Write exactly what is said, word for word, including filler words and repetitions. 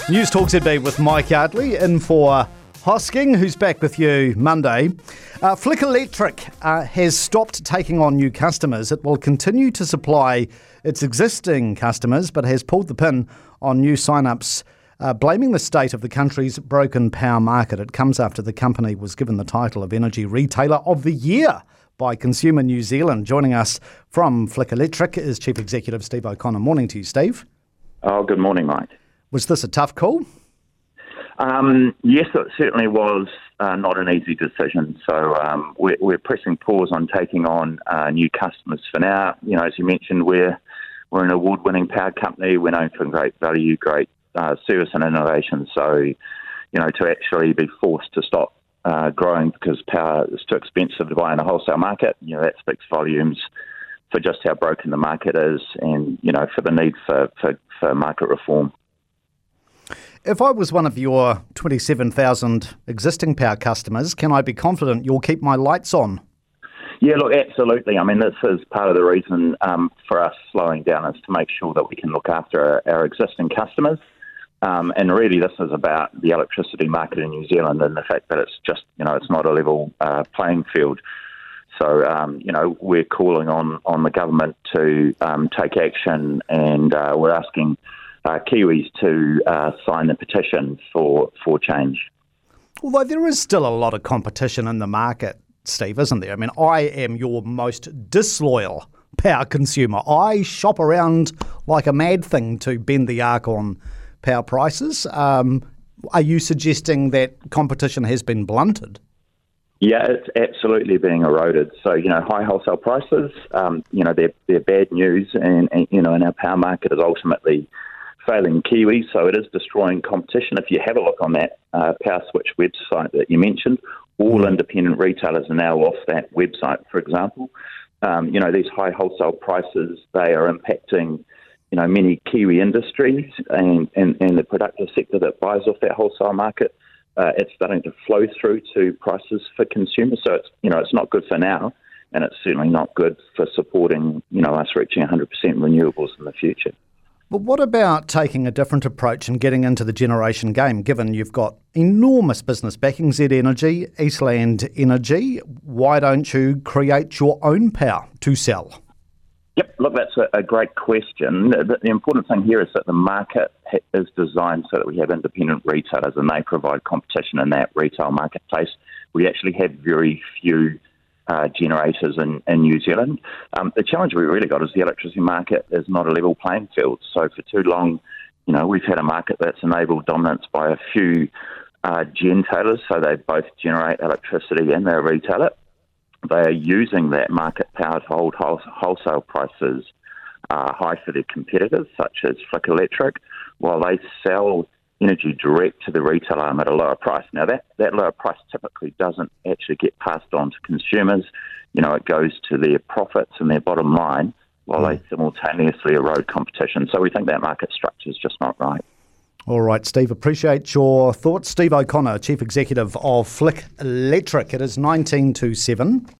News Talk Z B with Mike Yardley in for Hosking, who's back with you Monday. Uh, Flick Electric uh, has stopped taking on new customers. It will continue to supply its existing customers, but has pulled the pin on new sign-ups, uh, blaming the state of the country's broken power market. It comes after the company was given the title of Energy Retailer of the Year by Consumer New Zealand. Joining us from Flick Electric is Chief Executive Steve O'Connor. Morning to you, Steve. Oh, good morning, Mike. Was this a tough call? Um, yes, it certainly was uh, not an easy decision. So um, we're, we're pressing pause on taking on uh, new customers for now. You know, as you mentioned, we're we're an award-winning power company. We're known for great value, great uh, service and innovation. So, you know, to actually be forced to stop uh, growing because power is too expensive to buy in a wholesale market, you know, that speaks volumes for just how broken the market is and, you know, for the need for, for, for market reform. If I was one of your twenty-seven thousand existing power customers, can I be confident you'll keep my lights on? Yeah, look, absolutely. I mean, this is part of the reason um, for us slowing down is to make sure that we can look after our, our existing customers. Um, and really, this is about the electricity market in New Zealand and the fact that it's just, you know, it's not a level uh, playing field. So, um, you know, we're calling on, on the government to um, take action, and uh, we're asking Uh, Kiwis to uh, sign the petition for, for change. Although there is still a lot of competition in the market, Steve, isn't there? I mean, I am your most disloyal power consumer. I shop around like a mad thing to bend the arc on power prices. Um, are you suggesting that competition has been blunted? Yeah, it's absolutely being eroded. So, you know, high wholesale prices, um, you know, they're, they're bad news, and, and, you know, and our power market is ultimately failing Kiwis, so it is destroying competition. If you have a look on that uh, Power Switch website that you mentioned, all independent retailers are now off that website, for example. Um, you know, these high wholesale prices, they are impacting, you know, many Kiwi industries and, and, and the productive sector that buys off that wholesale market. Uh, it's starting to flow through to prices for consumers. So, it's, you know, it's not good for now, and it's certainly not good for supporting, you know, us reaching one hundred percent renewables in the future. But what about taking a different approach and getting into the generation game, given you've got enormous business backing, Z Energy, Eastland Energy? Why don't you create your own power to sell? Yep, look, that's a, a great question. The, the important thing here is that the market ha- is designed so that we have independent retailers and they provide competition in that retail marketplace. We actually have very few Uh, generators in, in New Zealand. Um, the challenge we really got is the electricity market is not a level playing field. So for too long, you know, we've had a market that's enabled dominance by a few uh, gentailers, so they both generate electricity and they retail it. They are using that market power to hold wholesale prices uh, high for their competitors, such as Flick Electric, while they sell energy direct to the retail arm at a lower price. Now, that, that lower price typically doesn't actually get passed on to consumers. You know, it goes to their profits and their bottom line while mm. they simultaneously erode competition. So we think that market structure is just not right. All right, Steve, appreciate your thoughts. Steve O'Connor, Chief Executive of Flick Electric. It is nineteen to seven.